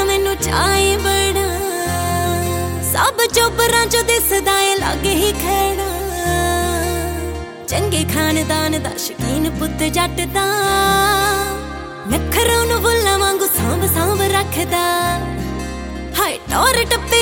ਦਾ ਮੈਨੂੰ ਚਾਹੇ ਬੜਾ, ਸਭ ਚੋਬਰਾਂ ਚੋਂ ਦਿਸਦਾ ਏ ਲਾਗੇ ਹੀ ਖੜਾ। ਚੰਗੇ ਖਾਨਦਾਨ ਦਾ ਸ਼ਕੀਨ ਪੁੱਤ ਜੱਟ ਦਾ, ਨਖਰਾਂ ਨੂੰ ਬੁੱਲਾਂ ਵਾਂਗੂ ਸਾਂਭ ਸਾਂਭ ਰੱਖਦਾ। ਹਾਏ ਟੌਰ ਟੱਪੇ